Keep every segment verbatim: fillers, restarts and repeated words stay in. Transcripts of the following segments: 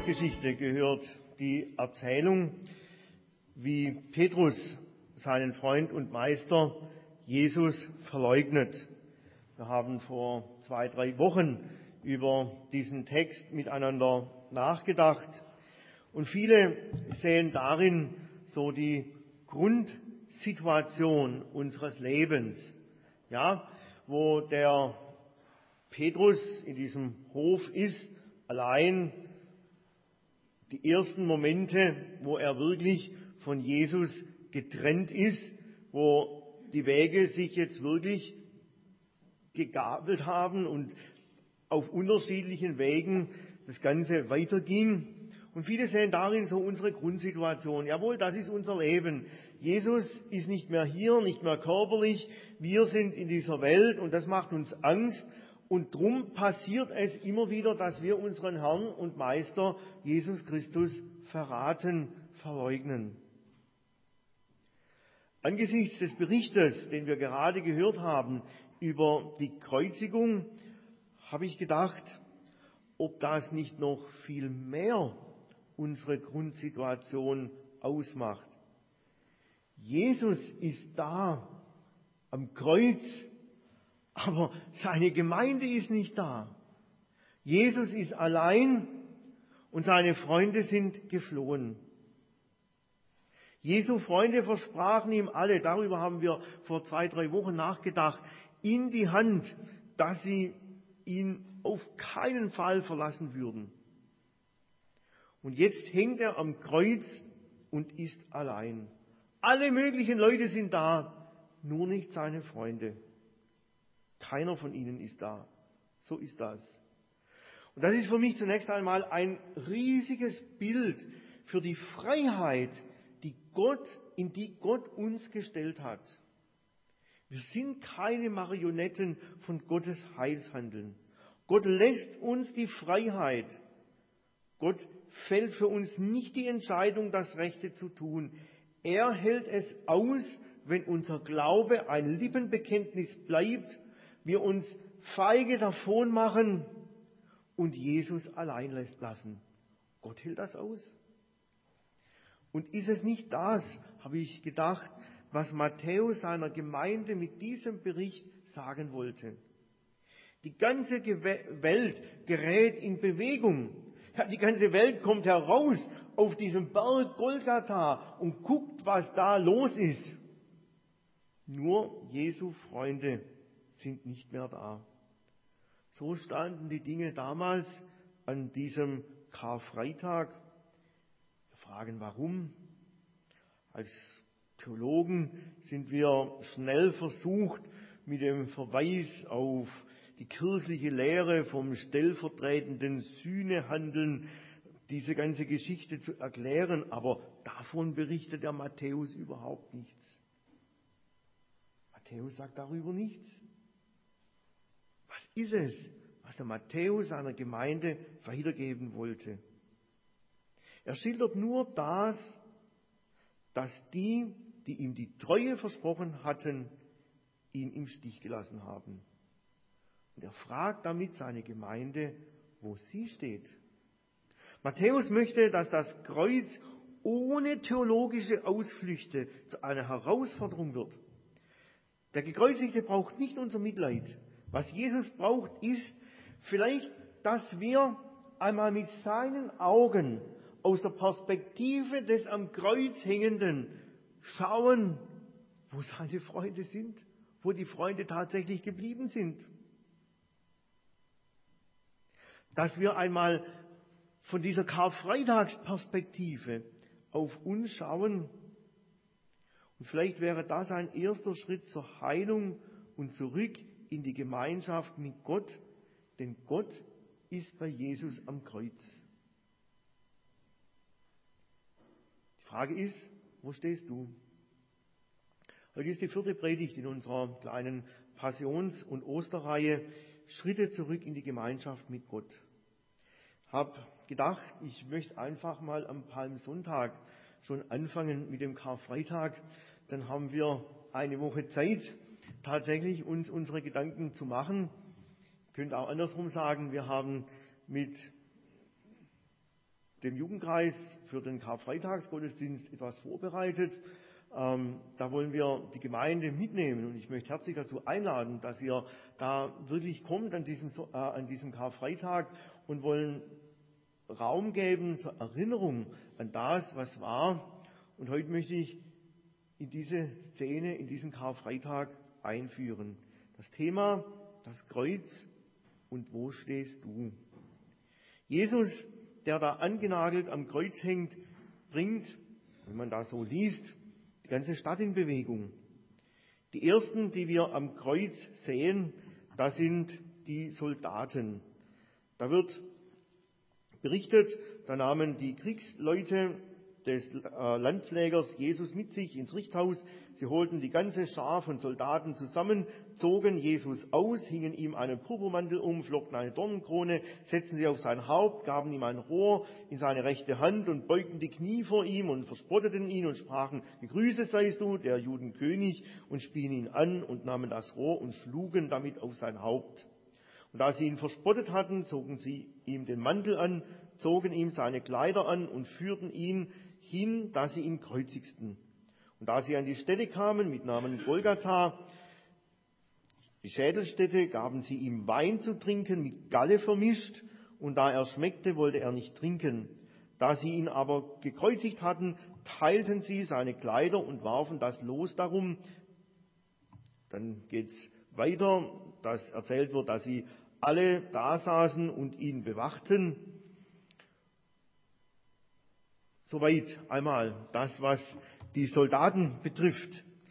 Glaubensgeschichte gehört die Erzählung, wie Petrus seinen Freund und Meister Jesus verleugnet. Wir haben vor zwei, drei Wochen über diesen Text miteinander nachgedacht und viele sehen darin so die Grundsituation unseres Lebens, ja, wo der Petrus in diesem Hof ist, allein die ersten Momente, wo er wirklich von Jesus getrennt ist, wo die Wege sich jetzt wirklich gegabelt haben und auf unterschiedlichen Wegen das Ganze weiterging. Und viele sehen darin so unsere Grundsituation. Jawohl, das ist unser Leben. Jesus ist nicht mehr hier, nicht mehr körperlich. Wir sind in dieser Welt und das macht uns Angst. Und drum passiert es immer wieder, dass wir unseren Herrn und Meister Jesus Christus verraten, verleugnen. Angesichts des Berichtes, den wir gerade gehört haben, über die Kreuzigung, habe ich gedacht, ob das nicht noch viel mehr unsere Grundsituation ausmacht. Jesus ist da am Kreuz, aber seine Gemeinde ist nicht da. Jesus ist allein und seine Freunde sind geflohen. Jesu Freunde versprachen ihm alle, darüber haben wir vor zwei, drei Wochen nachgedacht, in die Hand, dass sie ihn auf keinen Fall verlassen würden. Und jetzt hängt er am Kreuz und ist allein. Alle möglichen Leute sind da, nur nicht seine Freunde. Keiner von ihnen ist da. So ist das. Und das ist für mich zunächst einmal ein riesiges Bild für die Freiheit, die Gott, in die Gott uns gestellt hat. Wir sind keine Marionetten von Gottes Heilshandeln. Gott lässt uns die Freiheit. Gott fällt für uns nicht die Entscheidung, das Rechte zu tun. Er hält es aus, wenn unser Glaube ein Lippenbekenntnis bleibt, wir uns feige davon machen und Jesus allein lässt lassen. Gott hält das aus. Und ist es nicht das, habe ich gedacht, was Matthäus seiner Gemeinde mit diesem Bericht sagen wollte? Die ganze Welt gerät in Bewegung. Ja, die ganze Welt kommt heraus auf diesem Berg Golgatha und guckt, was da los ist. Nur Jesu Freunde sind nicht mehr da. So standen die Dinge damals an diesem Karfreitag. Wir fragen, warum? Als Theologen sind wir schnell versucht, mit dem Verweis auf die kirchliche Lehre vom stellvertretenden Sühnehandeln diese ganze Geschichte zu erklären, aber davon berichtet der Matthäus überhaupt nichts. Matthäus sagt darüber nichts. Was ist es, was der Matthäus seiner Gemeinde weitergeben wollte? Er schildert nur das, dass die, die ihm die Treue versprochen hatten, ihn im Stich gelassen haben. Und er fragt damit seine Gemeinde, wo sie steht. Matthäus möchte, dass das Kreuz ohne theologische Ausflüchte zu einer Herausforderung wird. Der Gekreuzigte braucht nicht unser Mitleid. Was Jesus braucht, ist vielleicht, dass wir einmal mit seinen Augen aus der Perspektive des am Kreuz Hängenden schauen, wo seine Freunde sind, wo die Freunde tatsächlich geblieben sind. Dass wir einmal von dieser Karfreitagsperspektive auf uns schauen. Und vielleicht wäre das ein erster Schritt zur Heilung und zurück in die Gemeinschaft mit Gott, denn Gott ist bei Jesus am Kreuz. Die Frage ist, wo stehst du? Heute ist die vierte Predigt in unserer kleinen Passions- und Osterreihe Schritte zurück in die Gemeinschaft mit Gott. Ich habe gedacht, ich möchte einfach mal am Palmsonntag schon anfangen mit dem Karfreitag. Dann haben wir eine Woche Zeit, tatsächlich uns unsere Gedanken zu machen. Ich könnte auch andersrum sagen, wir haben mit dem Jugendkreis für den Karfreitagsgottesdienst etwas vorbereitet. Ähm, da wollen wir die Gemeinde mitnehmen und ich möchte herzlich dazu einladen, dass ihr da wirklich kommt an diesem, äh, an diesem Karfreitag und wollen Raum geben zur Erinnerung an das, was war. Und heute möchte ich in diese Szene, in diesen Karfreitag einführen. Das Thema, das Kreuz und wo stehst du? Jesus, der da angenagelt am Kreuz hängt, bringt, wenn man da so liest, die ganze Stadt in Bewegung. Die ersten, die wir am Kreuz sehen, das sind die Soldaten. Da wird berichtet, da nahmen die Kriegsleute des Landpflegers Jesus mit sich ins Richthaus. Sie holten die ganze Schar von Soldaten zusammen, zogen Jesus aus, hingen ihm einen Purpurmantel um, flockten eine Dornenkrone, setzten sie auf sein Haupt, gaben ihm ein Rohr in seine rechte Hand und beugten die Knie vor ihm und verspotteten ihn und sprachen, gegrüßet seist du, der Judenkönig, und spien ihn an und nahmen das Rohr und schlugen damit auf sein Haupt. Und da sie ihn verspottet hatten, zogen sie ihm den Mantel an, zogen ihm seine Kleider an und führten ihn hin, dass sie ihn kreuzigten. Und da sie an die Stätte kamen mit Namen Golgatha, die Schädelstätte, gaben sie ihm Wein zu trinken, mit Galle vermischt, und da er schmeckte, wollte er nicht trinken. Da sie ihn aber gekreuzigt hatten, teilten sie seine Kleider und warfen das Los darum. Dann geht's weiter, dass erzählt wird, dass sie alle da saßen und ihn bewachten. Soweit einmal das, was die Soldaten betrifft.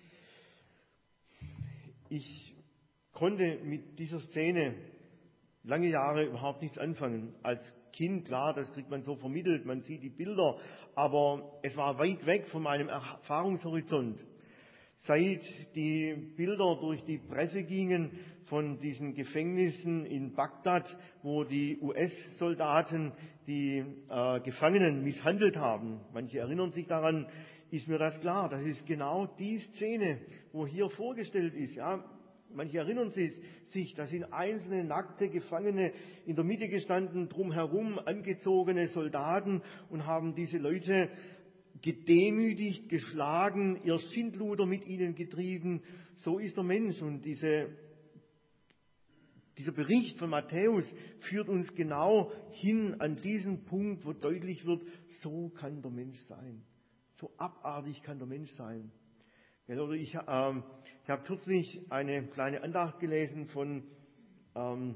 Ich konnte mit dieser Szene lange Jahre überhaupt nichts anfangen. Als Kind, klar, das kriegt man so vermittelt, man sieht die Bilder, aber es war weit weg von meinem Erfahrungshorizont. Seit die Bilder durch die Presse gingen von diesen Gefängnissen in Bagdad, wo die U S-Soldaten die äh, Gefangenen misshandelt haben, manche erinnern sich daran, ist mir das klar. Das ist genau die Szene, wo hier vorgestellt ist. Ja, manche erinnern sich, da sind einzelne nackte Gefangene in der Mitte gestanden, drumherum angezogene Soldaten und haben diese Leute gedemütigt, geschlagen, ihr Schindluder mit ihnen getrieben. So ist der Mensch. Und diese, dieser Bericht von Matthäus führt uns genau hin an diesen Punkt, wo deutlich wird, so kann der Mensch sein. So abartig kann der Mensch sein. Ja, oder ich, ähm, ich habe kürzlich eine kleine Andacht gelesen von, ähm,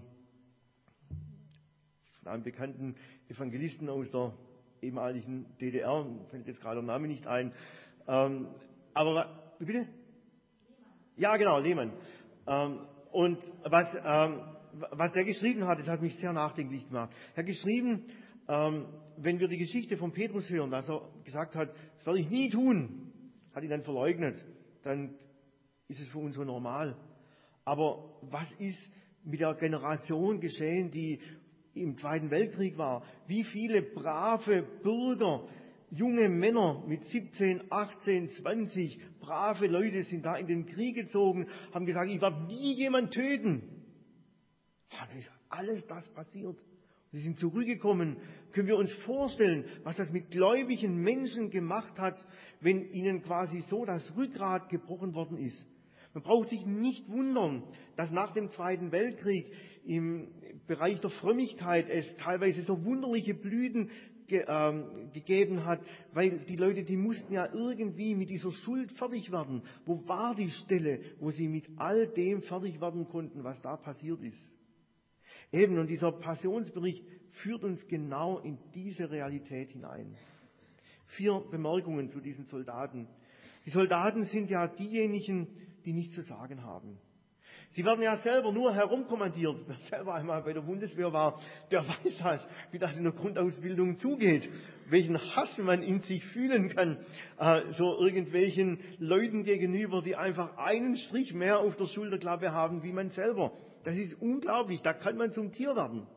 von einem bekannten Evangelisten aus der ehemaligen D D R, fällt jetzt gerade der Name nicht ein. Ähm, aber, wie bitte? Lehmann. Ja, genau, Lehmann. Ähm, und was, ähm, was der geschrieben hat, das hat mich sehr nachdenklich gemacht. Er hat geschrieben, ähm, wenn wir die Geschichte von Petrus hören, dass er gesagt hat, das werde ich nie tun, hat ihn dann verleugnet, dann ist es für uns so normal. Aber was ist mit der Generation geschehen, die im Zweiten Weltkrieg war? Wie viele brave Bürger, junge Männer mit siebzehn, achtzehn, zwanzig, brave Leute sind da in den Krieg gezogen, haben gesagt, ich werde nie jemanden töten. Dann ist alles das passiert. Sie sind zurückgekommen. Können wir uns vorstellen, was das mit gläubigen Menschen gemacht hat, wenn ihnen quasi so das Rückgrat gebrochen worden ist? Man braucht sich nicht wundern, dass nach dem Zweiten Weltkrieg im Bereich der Frömmigkeit es teilweise so wunderliche Blüten ge, ähm, gegeben hat, weil die Leute, die mussten ja irgendwie mit dieser Schuld fertig werden. Wo war die Stelle, wo sie mit all dem fertig werden konnten, was da passiert ist? Eben, und dieser Passionsbericht führt uns genau in diese Realität hinein. Vier Bemerkungen zu diesen Soldaten. Die Soldaten sind ja diejenigen, die nichts zu sagen haben. Sie werden ja selber nur herumkommandiert. Wer selber einmal bei der Bundeswehr war, der weiß das, wie das in der Grundausbildung zugeht. Welchen Hass man in sich fühlen kann, äh, so irgendwelchen Leuten gegenüber, die einfach einen Strich mehr auf der Schulterklappe haben, wie man selber. Das ist unglaublich, da kann man zum Tier werden.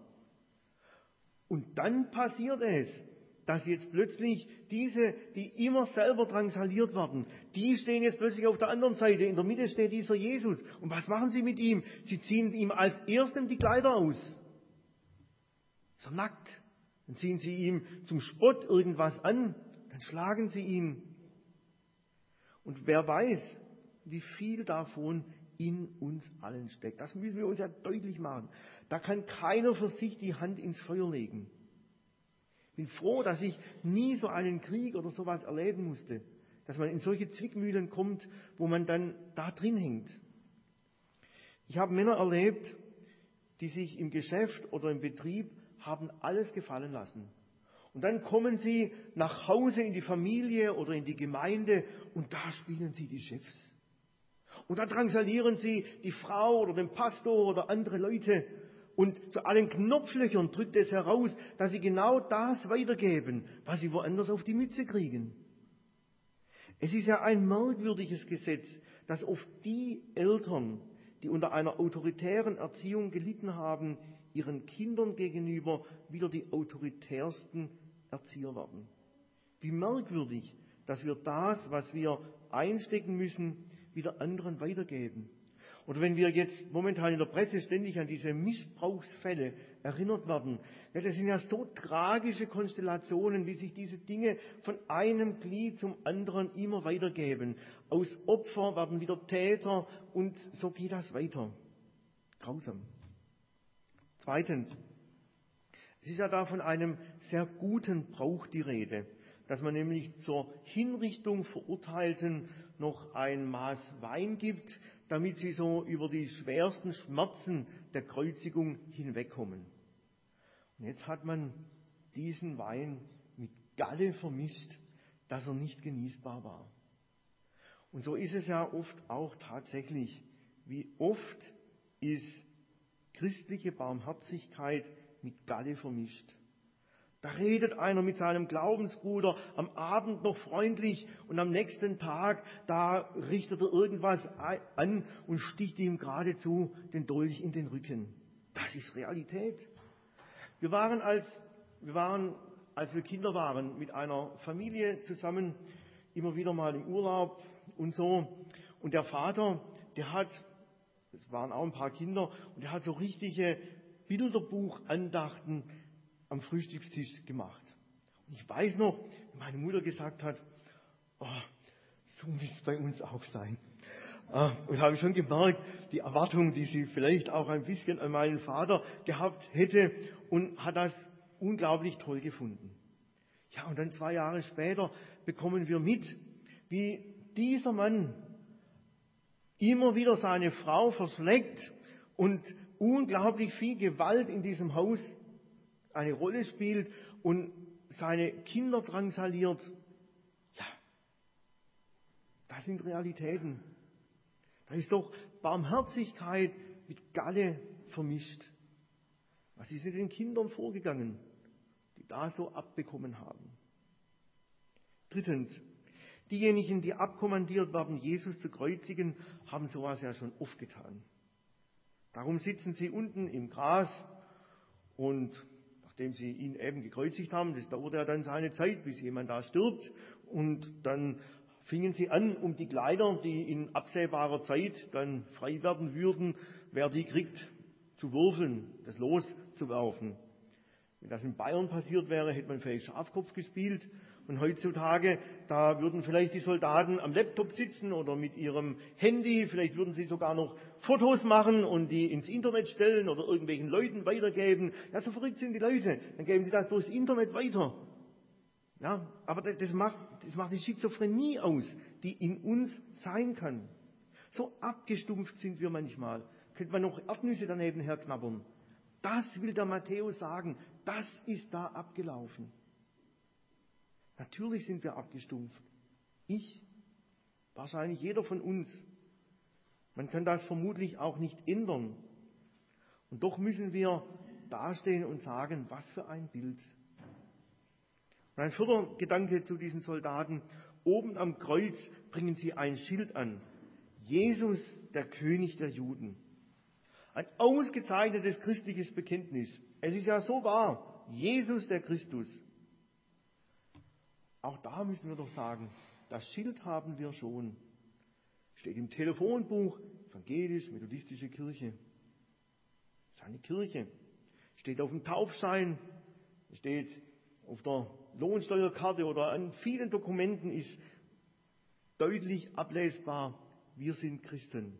Und dann passiert es, dass jetzt plötzlich diese, die immer selber drangsaliert werden, die stehen jetzt plötzlich auf der anderen Seite. In der Mitte steht dieser Jesus. Und was machen sie mit ihm? Sie ziehen ihm als Erstem die Kleider aus. Ist er nackt? Dann ziehen sie ihm zum Spott irgendwas an, dann schlagen sie ihn. Und wer weiß, wie viel davon in uns allen steckt. Das müssen wir uns ja deutlich machen. Da kann keiner für sich die Hand ins Feuer legen. Ich bin froh, dass ich nie so einen Krieg oder sowas erleben musste. Dass man in solche Zwickmühlen kommt, wo man dann da drin hängt. Ich habe Männer erlebt, die sich im Geschäft oder im Betrieb haben alles gefallen lassen. Und dann kommen sie nach Hause in die Familie oder in die Gemeinde und da spielen sie die Chefs. Und da drangsalieren sie die Frau oder den Pastor oder andere Leute. Und zu allen Knopflöchern drückt es heraus, dass sie genau das weitergeben, was sie woanders auf die Mütze kriegen. Es ist ja ein merkwürdiges Gesetz, dass oft die Eltern, die unter einer autoritären Erziehung gelitten haben, ihren Kindern gegenüber wieder die autoritärsten Erzieher werden. Wie merkwürdig, dass wir das, was wir einstecken müssen, wieder anderen weitergeben. Oder wenn wir jetzt momentan in der Presse ständig an diese Missbrauchsfälle erinnert werden, ja, das sind ja so tragische Konstellationen, wie sich diese Dinge von einem Glied zum anderen immer weitergeben. Aus Opfer werden wieder Täter und so geht das weiter. Grausam. Zweitens, es ist ja da von einem sehr guten Brauch die Rede, dass man nämlich zur Hinrichtung Verurteilten noch ein Maß Wein gibt, damit sie so über die schwersten Schmerzen der Kreuzigung hinwegkommen. Und jetzt hat man diesen Wein mit Galle vermischt, dass er nicht genießbar war. Und so ist es ja oft auch tatsächlich. Wie oft ist christliche Barmherzigkeit mit Galle vermischt. Da redet einer mit seinem Glaubensbruder am Abend noch freundlich und am nächsten Tag, da richtet er irgendwas an und sticht ihm geradezu den Dolch in den Rücken. Das ist Realität. Wir waren, als wir, waren, als wir Kinder waren, mit einer Familie zusammen, immer wieder mal im Urlaub und so. Und der Vater, der hat, es waren auch ein paar Kinder, und der hat so richtige Bilderbuchandachten am Frühstückstisch gemacht. Und ich weiß noch, wie meine Mutter gesagt hat, oh, so muss es bei uns auch sein. Und habe schon gemerkt, die Erwartung, die sie vielleicht auch ein bisschen an meinen Vater gehabt hätte, und hat das unglaublich toll gefunden. Ja, und dann zwei Jahre später bekommen wir mit, wie dieser Mann immer wieder seine Frau verschlägt und unglaublich viel Gewalt in diesem Haus eine Rolle spielt und seine Kinder drangsaliert. Ja, das sind Realitäten. Da ist doch Barmherzigkeit mit Galle vermischt. Was ist mit den Kindern vorgegangen, die da so abbekommen haben? Drittens, diejenigen, die abkommandiert werden, Jesus zu kreuzigen, haben sowas ja schon oft getan. Darum sitzen sie unten im Gras und nachdem sie ihn eben gekreuzigt haben, das dauert ja dann seine Zeit, bis jemand da stirbt, und dann fingen sie an, um die Kleider, die in absehbarer Zeit dann frei werden würden, wer die kriegt, zu würfeln, das Los zu werfen. Wenn das in Bayern passiert wäre, hätte man vielleicht Schafkopf gespielt. Und heutzutage, da würden vielleicht die Soldaten am Laptop sitzen oder mit ihrem Handy, vielleicht würden sie sogar noch Fotos machen und die ins Internet stellen oder irgendwelchen Leuten weitergeben. Ja, so verrückt sind die Leute. Dann geben sie das durchs Internet weiter. Ja, aber das macht, das macht die Schizophrenie aus, die in uns sein kann. So abgestumpft sind wir manchmal. Könnte man noch Erdnüsse daneben herknabbern. Das will der Matthäus sagen. Das ist da abgelaufen. Natürlich sind wir abgestumpft. Ich, wahrscheinlich jeder von uns. Man kann das vermutlich auch nicht ändern. Und doch müssen wir dastehen und sagen, was für ein Bild. Und ein vierter Gedanke zu diesen Soldaten. Oben am Kreuz bringen sie ein Schild an. Jesus, der König der Juden. Ein ausgezeichnetes christliches Bekenntnis. Es ist ja so wahr. Jesus, der Christus. Auch da müssen wir doch sagen, das Schild haben wir schon. Steht im Telefonbuch, evangelisch-methodistische Kirche. Das ist eine Kirche. Steht auf dem Taufschein, steht auf der Lohnsteuerkarte oder an vielen Dokumenten ist deutlich ablesbar, wir sind Christen.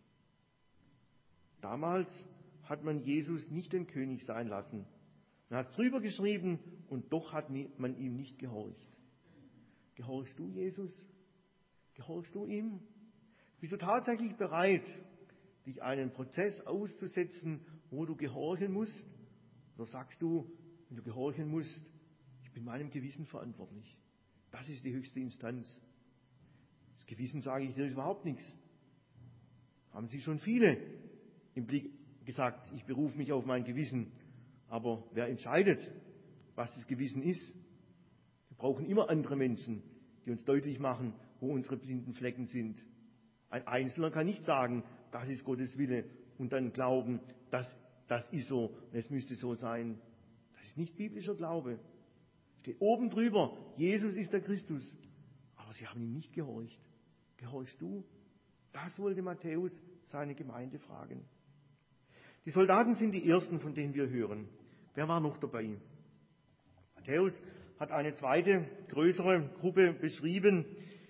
Damals hat man Jesus nicht den König sein lassen. Man hat es drüber geschrieben und doch hat man ihm nicht gehorcht. Gehorchst du Jesus? Gehorchst du ihm? Bist du tatsächlich bereit, dich einen Prozess auszusetzen, wo du gehorchen musst? Oder sagst du, wenn du gehorchen musst, ich bin meinem Gewissen verantwortlich. Das ist die höchste Instanz. Das Gewissen, sage ich dir, ist überhaupt nichts. Haben Sie schon viele im Blick gesagt, ich berufe mich auf mein Gewissen. Aber wer entscheidet, was das Gewissen ist? Wir brauchen immer andere Menschen, die uns deutlich machen, wo unsere blinden Flecken sind. Ein Einzelner kann nicht sagen, das ist Gottes Wille und dann glauben, das, das ist so, es müsste so sein. Das ist nicht biblischer Glaube. Steht oben drüber, Jesus ist der Christus. Aber sie haben ihm nicht gehorcht. Gehorchst du? Das wollte Matthäus seine Gemeinde fragen. Die Soldaten sind die ersten, von denen wir hören. Wer war noch dabei? Matthäus hat eine zweite, größere Gruppe beschrieben.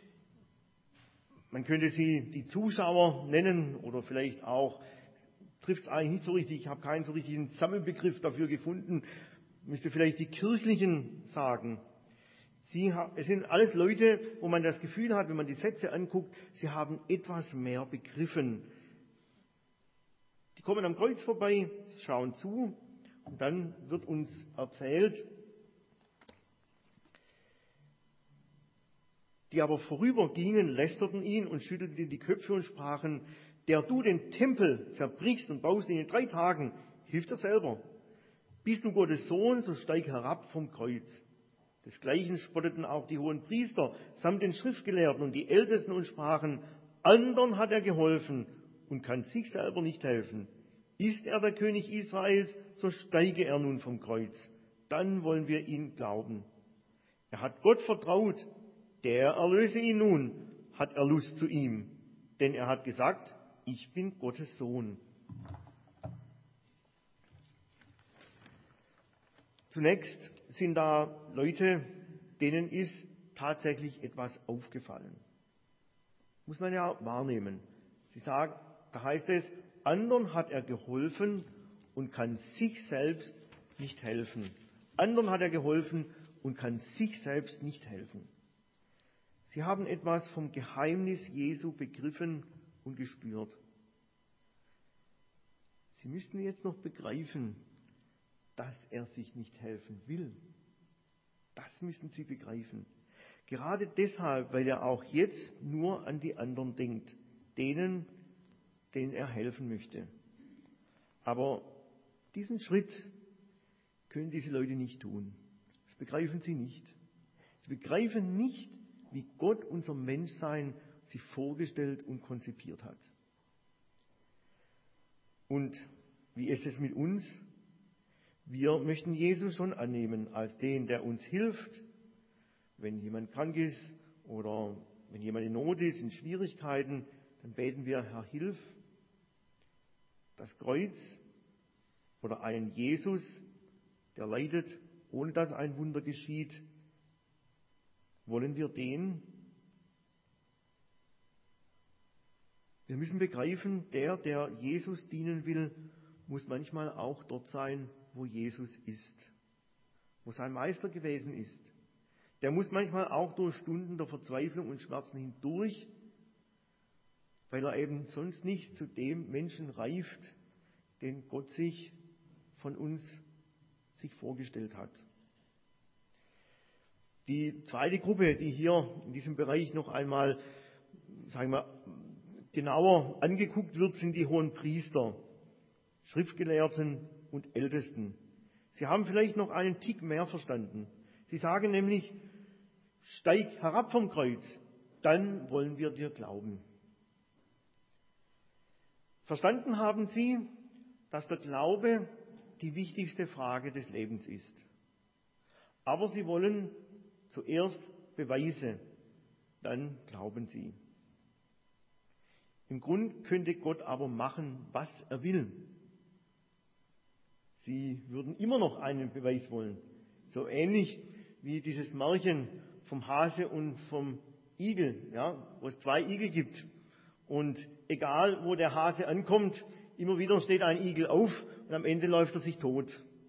Man könnte sie die Zuschauer nennen oder vielleicht auch, trifft es eigentlich nicht so richtig, ich habe keinen so richtigen Sammelbegriff dafür gefunden, müsste vielleicht die Kirchlichen sagen. Sie, es sind alles Leute, wo man das Gefühl hat, wenn man die Sätze anguckt, sie haben etwas mehr begriffen. Die kommen am Kreuz vorbei, schauen zu und dann wird uns erzählt, die aber vorübergingen, lästerten ihn und schüttelten die Köpfe und sprachen, der du den Tempel zerbrichst und baust ihn in drei Tagen, hilf dir selber. Bist du Gottes Sohn, so steig herab vom Kreuz. Desgleichen spotteten auch die hohen Priester samt den Schriftgelehrten und die Ältesten und sprachen, andern hat er geholfen und kann sich selber nicht helfen. Ist er der König Israels, so steige er nun vom Kreuz. Dann wollen wir ihn glauben. Er hat Gott vertraut, der erlöse ihn nun, hat er Lust zu ihm. Denn er hat gesagt, ich bin Gottes Sohn. Zunächst sind da Leute, denen ist tatsächlich etwas aufgefallen. Muss man ja wahrnehmen. Sie sagen, da heißt es, anderen hat er geholfen und kann sich selbst nicht helfen. Anderen hat er geholfen und kann sich selbst nicht helfen. Sie haben etwas vom Geheimnis Jesu begriffen und gespürt. Sie müssten jetzt noch begreifen, dass er sich nicht helfen will. Das müssen Sie begreifen. Gerade deshalb, weil er auch jetzt nur an die anderen denkt, denen, denen er helfen möchte. Aber diesen Schritt können diese Leute nicht tun. Das begreifen sie nicht. Sie begreifen nicht, wie Gott unser Menschsein sich vorgestellt und konzipiert hat. Und wie ist es mit uns? Wir möchten Jesus schon annehmen als den, der uns hilft, wenn jemand krank ist oder wenn jemand in Not ist, in Schwierigkeiten, dann beten wir, Herr, hilf. Das Kreuz oder einen Jesus, der leidet, ohne dass ein Wunder geschieht, wollen wir den? Wir müssen begreifen, der, der Jesus dienen will, muss manchmal auch dort sein, wo Jesus ist, wo sein Meister gewesen ist. Der muss manchmal auch durch Stunden der Verzweiflung und Schmerzen hindurch, weil er eben sonst nicht zu dem Menschen reift, den Gott sich von uns sich vorgestellt hat. Die zweite Gruppe, die hier in diesem Bereich noch einmal, sagen wir, genauer angeguckt wird, sind die hohen Priester, Schriftgelehrten und Ältesten. Sie haben vielleicht noch einen Tick mehr verstanden. Sie sagen nämlich, steig herab vom Kreuz, dann wollen wir dir glauben. Verstanden haben sie, dass der Glaube die wichtigste Frage des Lebens ist. Aber sie wollen zuerst Beweise, dann glauben sie. Im Grund könnte Gott aber machen, was er will. Sie würden immer noch einen Beweis wollen. So ähnlich wie dieses Märchen vom Hase und vom Igel, ja, wo es zwei Igel gibt. Und egal, wo der Hase ankommt, immer wieder steht ein Igel auf und am Ende läuft er sich tot.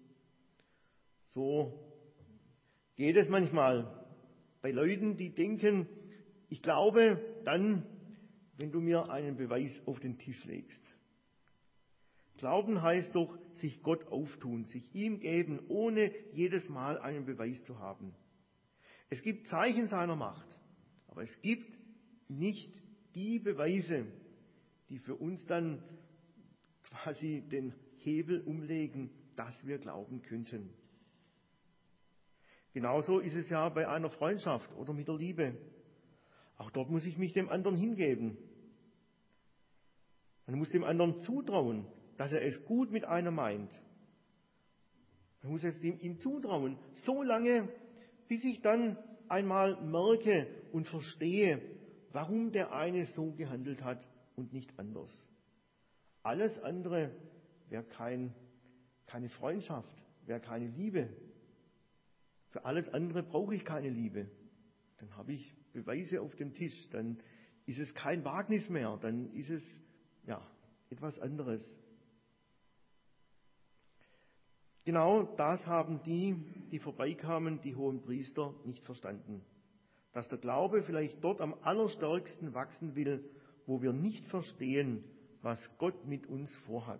So geht es manchmal bei Leuten, die denken, ich glaube dann, wenn du mir einen Beweis auf den Tisch legst. Glauben heißt doch, sich Gott auftun, sich ihm geben, ohne jedes Mal einen Beweis zu haben. Es gibt Zeichen seiner Macht, aber es gibt nicht die Beweise, die für uns dann quasi den Hebel umlegen, dass wir glauben könnten. Genauso ist es ja bei einer Freundschaft oder mit der Liebe. Auch dort muss ich mich dem anderen hingeben. Man muss dem anderen zutrauen, dass er es gut mit einem meint. Man muss es ihm zutrauen, so lange, bis ich dann einmal merke und verstehe, warum der eine so gehandelt hat und nicht anders. Alles andere wäre kein, keine Freundschaft, wäre keine Liebe. Für alles andere brauche ich keine Liebe. Dann habe ich Beweise auf dem Tisch, dann ist es kein Wagnis mehr, dann ist es ja etwas anderes. Genau das haben die, die vorbeikamen, die hohen Priester, nicht verstanden. Dass der Glaube vielleicht dort am allerstärksten wachsen will, wo wir nicht verstehen, was Gott mit uns vorhat.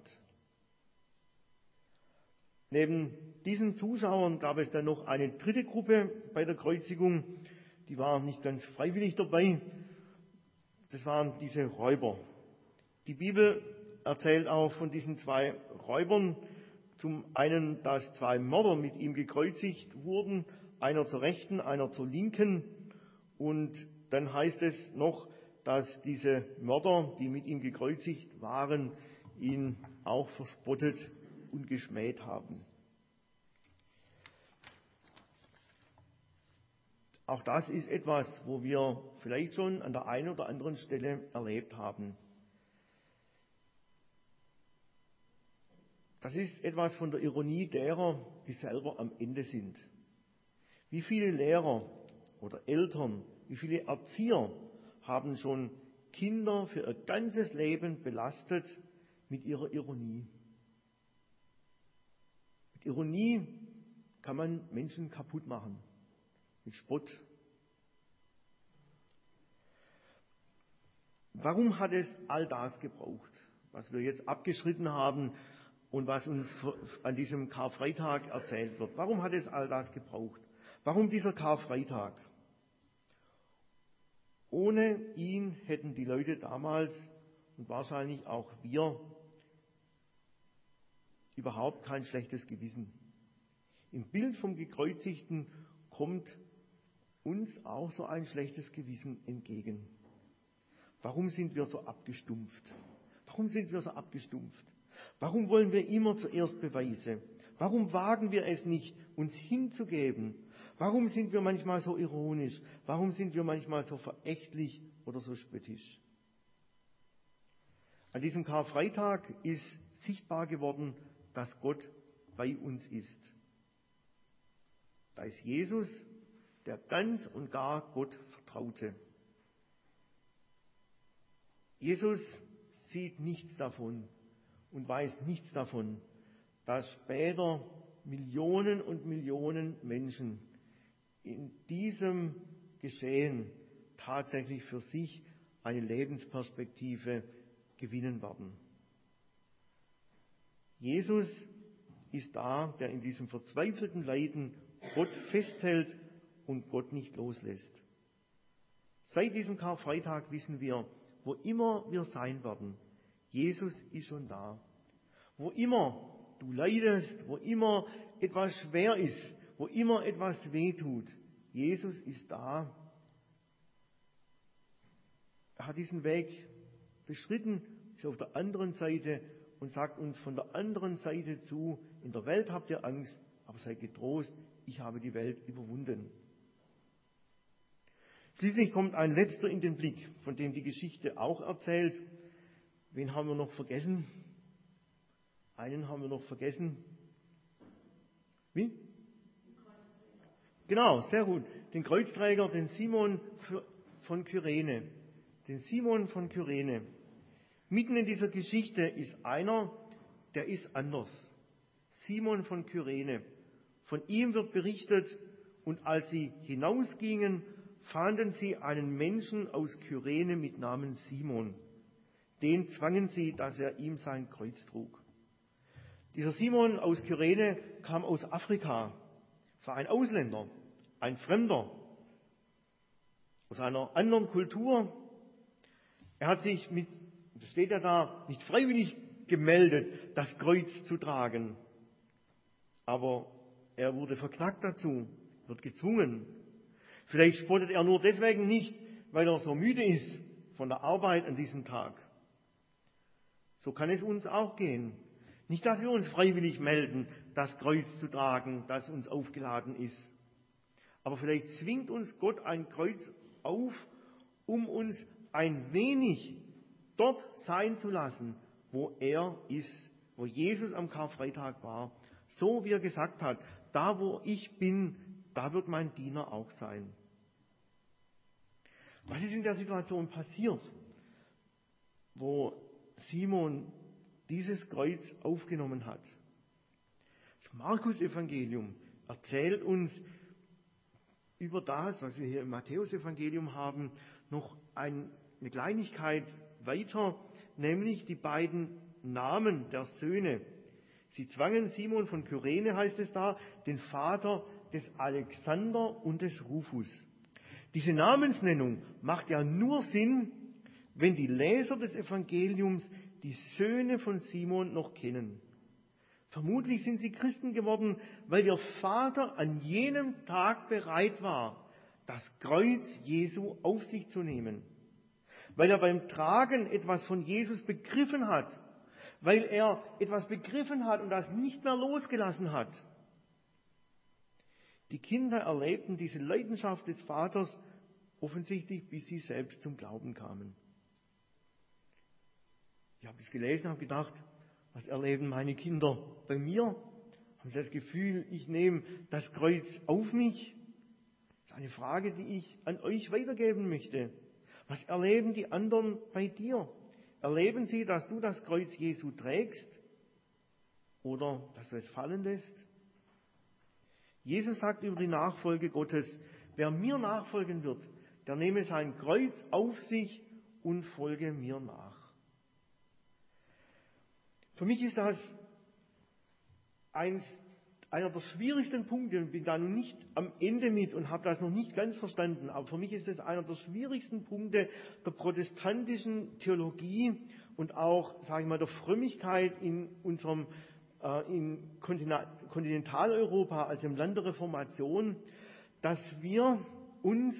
Neben diesen Zuschauern gab es dann noch eine dritte Gruppe bei der Kreuzigung, die war nicht ganz freiwillig dabei. Das waren diese Räuber. Die Bibel erzählt auch von diesen zwei Räubern. Zum einen, dass zwei Mörder mit ihm gekreuzigt wurden, einer zur Rechten, einer zur Linken. Und dann heißt es noch, dass diese Mörder, die mit ihm gekreuzigt waren, ihn auch verspottet und geschmäht haben. Auch das ist etwas, wo wir vielleicht schon an der einen oder anderen Stelle erlebt haben. Das ist etwas von der Ironie derer, die selber am Ende sind. Wie viele Lehrer oder Eltern, wie viele Erzieher haben schon Kinder für ihr ganzes Leben belastet mit ihrer Ironie. Mit Ironie kann man Menschen kaputt machen, mit Spott. Warum hat es all das gebraucht, was wir jetzt abgeschritten haben und was uns an diesem Karfreitag erzählt wird? Warum hat es all das gebraucht? Warum dieser Karfreitag? Ohne ihn hätten die Leute damals und wahrscheinlich auch wir überhaupt kein schlechtes Gewissen. Im Bild vom Gekreuzigten kommt uns auch so ein schlechtes Gewissen entgegen. Warum sind wir so abgestumpft? Warum sind wir so abgestumpft? Warum wollen wir immer zuerst Beweise? Warum wagen wir es nicht, uns hinzugeben? Warum sind wir manchmal so ironisch? Warum sind wir manchmal so verächtlich oder so spöttisch? An diesem Karfreitag ist sichtbar geworden, dass Gott bei uns ist. Da ist Jesus, der ganz und gar Gott vertraute. Jesus sieht nichts davon und weiß nichts davon, dass später Millionen und Millionen Menschen in diesem Geschehen tatsächlich für sich eine Lebensperspektive gewinnen werden. Jesus ist da, der in diesem verzweifelten Leiden Gott festhält und Gott nicht loslässt. Seit diesem Karfreitag wissen wir, wo immer wir sein werden, Jesus ist schon da. Wo immer du leidest, wo immer etwas schwer ist, wo immer etwas wehtut, Jesus ist da. Er hat diesen Weg beschritten, ist auf der anderen Seite und sagt uns von der anderen Seite zu, in der Welt habt ihr Angst, aber seid getrost, ich habe die Welt überwunden. Schließlich kommt ein letzter in den Blick, von dem die Geschichte auch erzählt. Wen haben wir noch vergessen? Einen haben wir noch vergessen. Wie? Genau, sehr gut. Den Kreuzträger, den Simon von Kyrene. Den Simon von Kyrene. Mitten in dieser Geschichte ist einer, der ist anders. Simon von Kyrene. Von ihm wird berichtet, und als sie hinausgingen, fanden sie einen Menschen aus Kyrene mit Namen Simon. Den zwangen sie, dass er ihm sein Kreuz trug. Dieser Simon aus Kyrene kam aus Afrika. Es war ein Ausländer, ein Fremder, aus einer anderen Kultur. Er hat sich mit, das steht ja da, nicht freiwillig gemeldet, das Kreuz zu tragen. Aber er wurde verknackt dazu, wird gezwungen. Vielleicht spottet er nur deswegen nicht, weil er so müde ist von der Arbeit an diesem Tag. So kann es uns auch gehen. Nicht, dass wir uns freiwillig melden, das Kreuz zu tragen, das uns aufgeladen ist. Aber vielleicht zwingt uns Gott ein Kreuz auf, um uns ein wenig dort sein zu lassen, wo er ist, wo Jesus am Karfreitag war. So wie er gesagt hat, da wo ich bin, da wird mein Diener auch sein. Was ist in der Situation passiert, wo Simon dieses Kreuz aufgenommen hat? Das Markus-Evangelium erzählt uns über das, was wir hier im Matthäus-Evangelium haben, noch eine Kleinigkeit weiter, nämlich die beiden Namen der Söhne. Sie zwangen Simon von Kyrene, heißt es da, den Vater des Alexander und des Rufus. Diese Namensnennung macht ja nur Sinn, wenn die Leser des Evangeliums die Söhne von Simon noch kennen. Vermutlich sind sie Christen geworden, weil ihr Vater an jenem Tag bereit war, das Kreuz Jesu auf sich zu nehmen. Weil er beim Tragen etwas von Jesus begriffen hat. Weil er etwas begriffen hat und das nicht mehr losgelassen hat. Die Kinder erlebten diese Leidenschaft des Vaters offensichtlich, bis sie selbst zum Glauben kamen. Ich habe es gelesen und habe gedacht, was erleben meine Kinder bei mir? Haben sie das Gefühl, ich nehme das Kreuz auf mich? Das ist eine Frage, die ich an euch weitergeben möchte. Was erleben die anderen bei dir? Erleben sie, dass du das Kreuz Jesu trägst oder dass du es fallen lässt? Jesus sagt über die Nachfolge Gottes, wer mir nachfolgen wird, der nehme sein Kreuz auf sich und folge mir nach. Für mich ist das eins, einer der schwierigsten Punkte, und bin da noch nicht am Ende mit und habe das noch nicht ganz verstanden, aber für mich ist das einer der schwierigsten Punkte der protestantischen Theologie und auch, sage ich mal, der Frömmigkeit in unserem äh, in Kontinentaleuropa, also im Land der Reformation, dass wir uns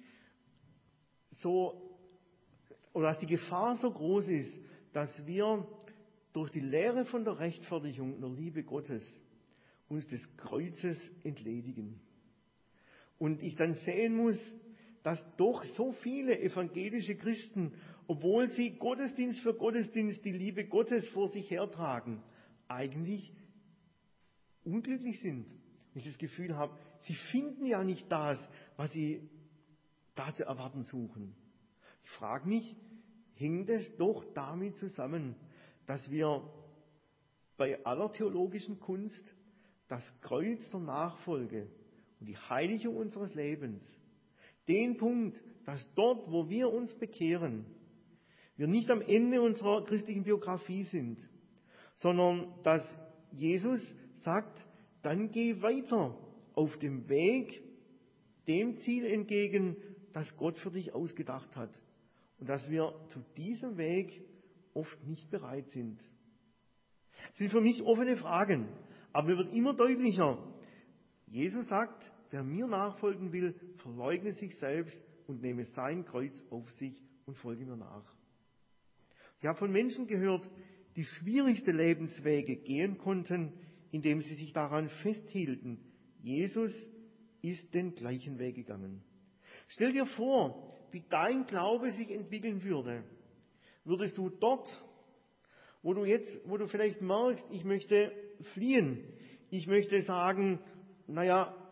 so, oder dass die Gefahr so groß ist, dass wir durch die Lehre von der Rechtfertigung und der Liebe Gottes uns des Kreuzes entledigen. Und ich dann sehen muss, dass doch so viele evangelische Christen, obwohl sie Gottesdienst für Gottesdienst die Liebe Gottes vor sich hertragen, eigentlich unglücklich sind. Und ich das Gefühl habe, sie finden ja nicht das, was sie da zu erwarten suchen. Ich frage mich, hängt es doch damit zusammen, dass wir bei aller theologischen Kunst das Kreuz der Nachfolge und die Heiligung unseres Lebens, den Punkt, dass dort, wo wir uns bekehren, wir nicht am Ende unserer christlichen Biografie sind, sondern dass Jesus sagt, dann geh weiter auf dem Weg dem Ziel entgegen, das Gott für dich ausgedacht hat. Und dass wir zu diesem Weg oft nicht bereit sind. Das sind für mich offene Fragen, aber mir wird immer deutlicher. Jesus sagt, wer mir nachfolgen will, verleugne sich selbst und nehme sein Kreuz auf sich und folge mir nach. Ich habe von Menschen gehört, die schwierigste Lebenswege gehen konnten, indem sie sich daran festhielten. Jesus ist den gleichen Weg gegangen. Stell dir vor, wie dein Glaube sich entwickeln würde. Würdest du dort, wo du jetzt, wo du vielleicht merkst, ich möchte fliehen, ich möchte sagen, naja,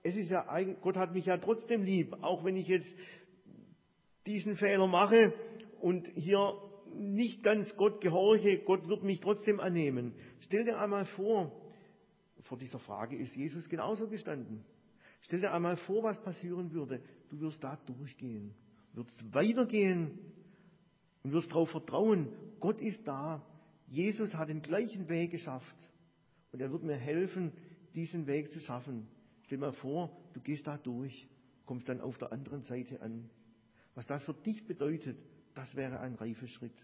es ist ja, Gott hat mich ja trotzdem lieb, auch wenn ich jetzt diesen Fehler mache und hier nicht ganz Gott gehorche, Gott wird mich trotzdem annehmen. Stell dir einmal vor, vor dieser Frage ist Jesus genauso gestanden. Stell dir einmal vor, was passieren würde. Du wirst da durchgehen, wirst weitergehen und wirst darauf vertrauen, Gott ist da. Jesus hat den gleichen Weg geschafft und er wird mir helfen, diesen Weg zu schaffen. Stell dir mal vor, du gehst da durch, kommst dann auf der anderen Seite an. Was das für dich bedeutet, das wäre ein reifer Schritt.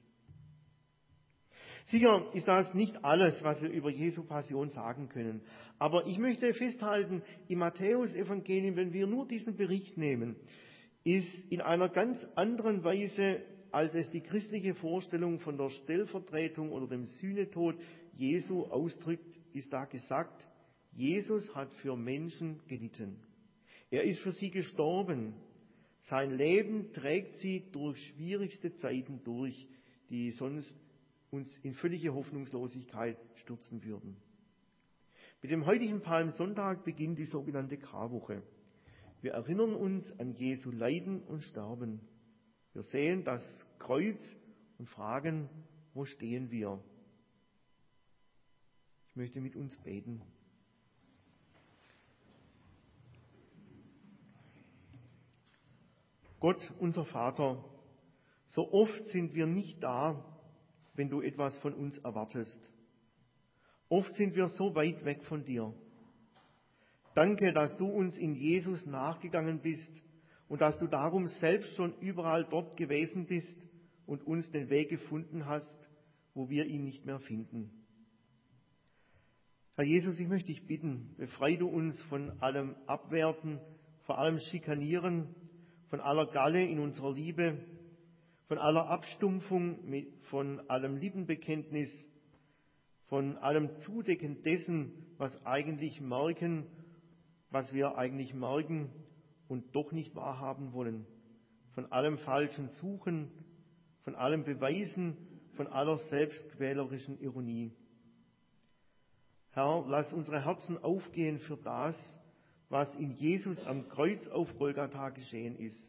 Sicher ist das nicht alles, was wir über Jesu Passion sagen können. Aber ich möchte festhalten, im Matthäus-Evangelium, wenn wir nur diesen Bericht nehmen, ist in einer ganz anderen Weise, als es die christliche Vorstellung von der Stellvertretung oder dem Sühnetod Jesu ausdrückt, ist da gesagt, Jesus hat für Menschen gelitten. Er ist für sie gestorben. Sein Leben trägt sie durch schwierigste Zeiten durch, die sonst uns in völlige Hoffnungslosigkeit stürzen würden. Mit dem heutigen Palmsonntag beginnt die sogenannte Karwoche. Wir erinnern uns an Jesu Leiden und Sterben. Wir sehen das Kreuz und fragen, wo stehen wir? Ich möchte mit uns beten. Gott, unser Vater, so oft sind wir nicht da, wenn du etwas von uns erwartest. Oft sind wir so weit weg von dir. Danke, dass du uns in Jesus nachgegangen bist und dass du darum selbst schon überall dort gewesen bist und uns den Weg gefunden hast, wo wir ihn nicht mehr finden. Herr Jesus, ich möchte dich bitten, befreie du uns von allem Abwerten, vor allem Schikanieren, von aller Galle in unserer Liebe, von aller Abstumpfung, von allem Lippenbekenntnis, von allem Zudecken dessen, was eigentlich merken, was wir eigentlich merken und doch nicht wahrhaben wollen, von allem falschen Suchen, von allem Beweisen, von aller selbstquälerischen Ironie. Herr, lass unsere Herzen aufgehen für das, was in Jesus am Kreuz auf Golgatha geschehen ist.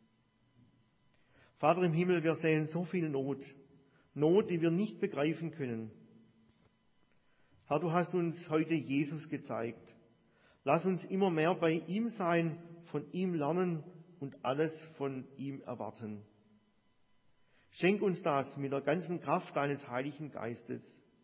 Vater im Himmel, wir sehen so viel Not, Not, die wir nicht begreifen können. Herr, du hast uns heute Jesus gezeigt. Lass uns immer mehr bei ihm sein, von ihm lernen und alles von ihm erwarten. Schenk uns das mit der ganzen Kraft deines Heiligen Geistes.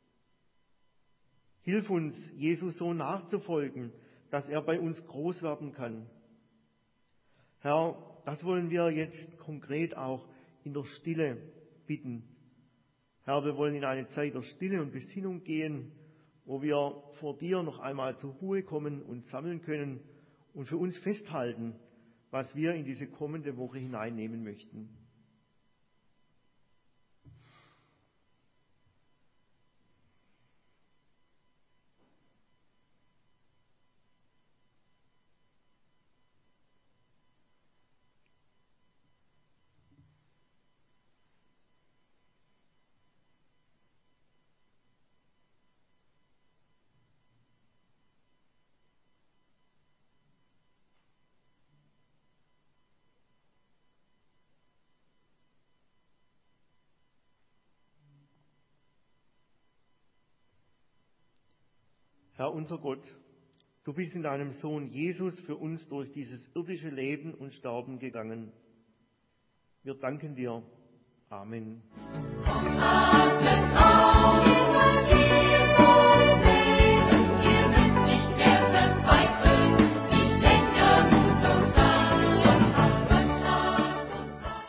Hilf uns, Jesus so nachzufolgen, dass er bei uns groß werden kann. Herr, das wollen wir jetzt konkret auch in der Stille bitten. Herr, wir wollen in eine Zeit der Stille und Besinnung gehen, wo wir vor dir noch einmal zur Ruhe kommen und sammeln können und für uns festhalten, was wir in diese kommende Woche hineinnehmen möchten. Herr unser Gott, du bist in deinem Sohn Jesus für uns durch dieses irdische Leben und Sterben gegangen. Wir danken dir. Amen.